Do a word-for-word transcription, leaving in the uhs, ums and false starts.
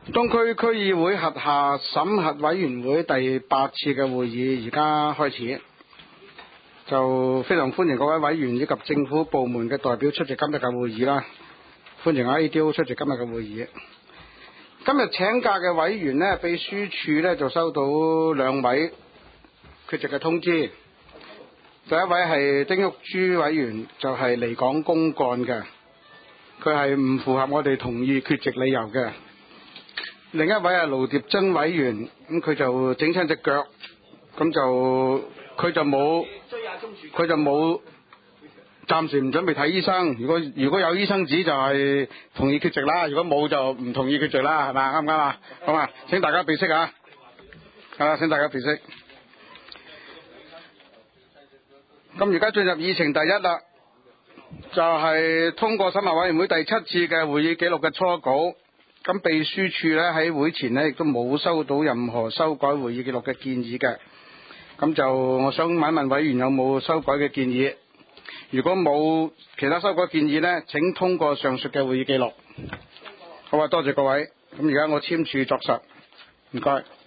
東區區議會轄下審核委員會第八次嘅會議而家開始，就非常歡迎各位委員以及政府部門嘅代表出席今日嘅會議啦。歡迎阿 A D O 出席今日嘅會議。今日請假嘅委員呢，秘書處呢就收到兩位缺席嘅通知。第一位係丁玉珠委員，就係離港公幹嘅，佢係唔符合我哋同意缺席理由嘅。另一位係盧蝶珍委員，咁佢就整親隻腳，咁就佢就冇佢就冇暫時唔準備睇醫生。如果如果有醫生紙就係同意缺席啦，如果冇就唔同意缺席啦，係咪？啱唔啱啊？好嘛，請大家備悉啊！係啦，請大家備悉。咁而家進入議程第一啦，就係通過審核委員會第七次嘅會議記錄嘅初稿。咁秘書處咧喺會前呢亦都冇收到任何修改會議記錄嘅建議嘅。咁就我想問一問委員有冇修改嘅建議？如果冇其他修改建議呢，請通過上述嘅會議記錄。好啊，多謝各位。咁而家我簽署作實，唔該。